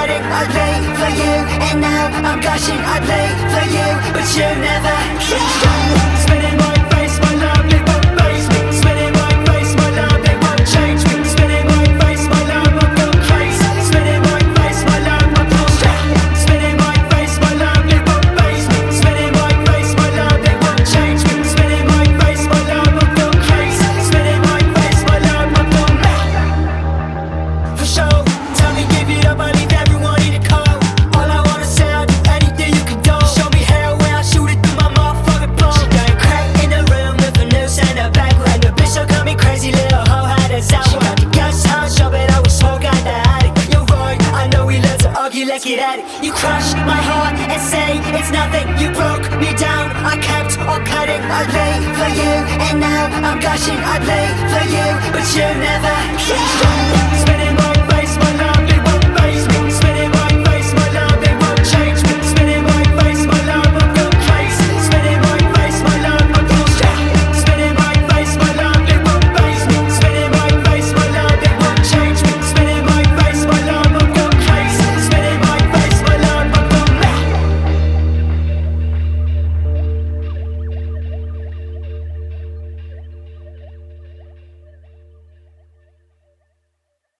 cutting, I lay for you. And now I'm gushing, I play for you, but you never spinning my face, my love, it won't face me. Spinning my face, my love, it won't change me. Spinning my face, my love, I've gone crazy. Spinning my face, my love, I've gone straight. Spinning my face, my love, it won't face me. Spinning my face, my love, it won't change me. Spinning my face, my love, I've gone crazy. Spinning my face, my love, I've gone mad. For sure, tell me give it up, I leave everyone in the cold. All I wanna say, I'll do anything you can do. Show me hell where I shoot it through my motherfucking bone. She got a crack in the room with a noose and a back. And the bitch so got me crazy, little hoe had us out. She got the gas house, show it, I was smoke out the attic. You're right, I know we love to argue, let's get at it. You crush my heart and say it's nothing. You broke me down, I kept on cutting, I lay for you. And now I'm gushing, I play for you, but you never